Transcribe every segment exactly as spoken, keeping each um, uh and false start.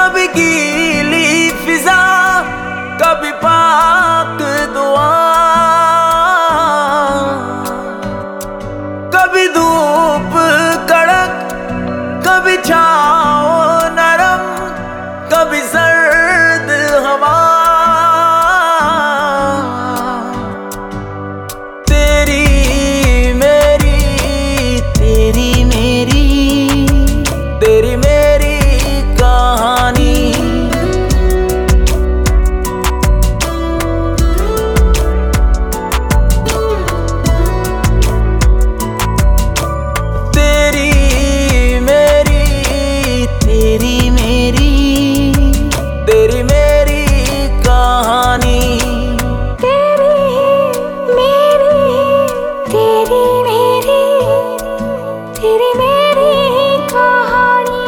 कभी गीली फिजा, कभी पाक दुआ, कभी धूप कड़क, कभी छाँव नरम, कभी सर्द हवा। तेरी मेरी, तेरी मेरी, तेरी मेरी कहानी। तेरी मेरी, तेरी मेरी, तेरी मेरी कहानी। तेरी मेरी, तेरी मेरी, तेरी मेरी कहानी।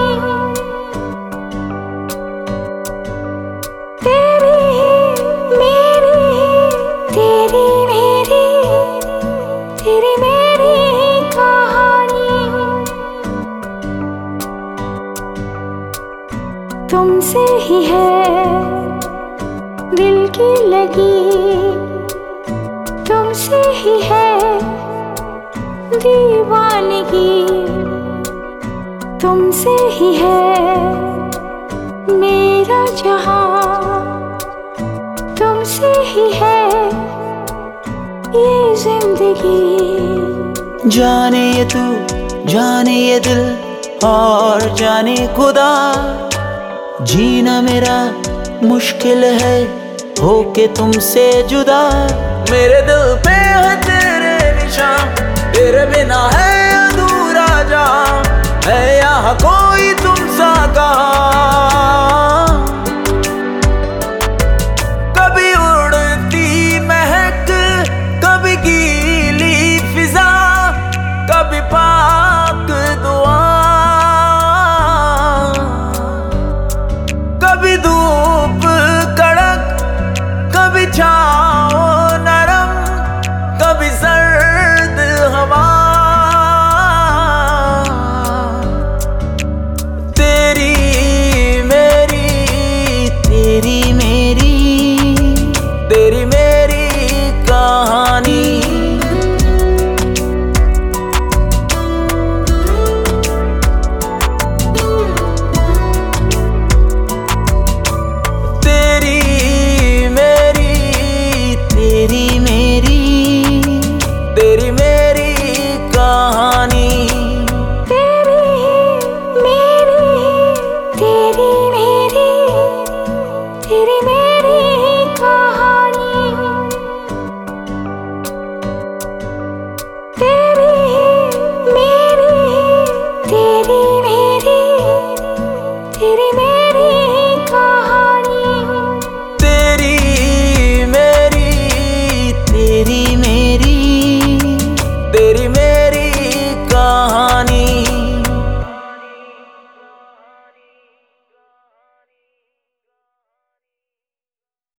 तेरी मेरी, तेरी मेरी, तेरी मेरी कहानी। तुमसे ही है दिल की लगी, तुमसे ही है दीवानगी, तुमसे ही है मेरा जहां, तुमसे ही है ये जिंदगी। जाने ये तू, जाने ये दिल, और जाने खुदा, जीना मेरा मुश्किल है होके तुमसे जुदा। मेरे दिल पे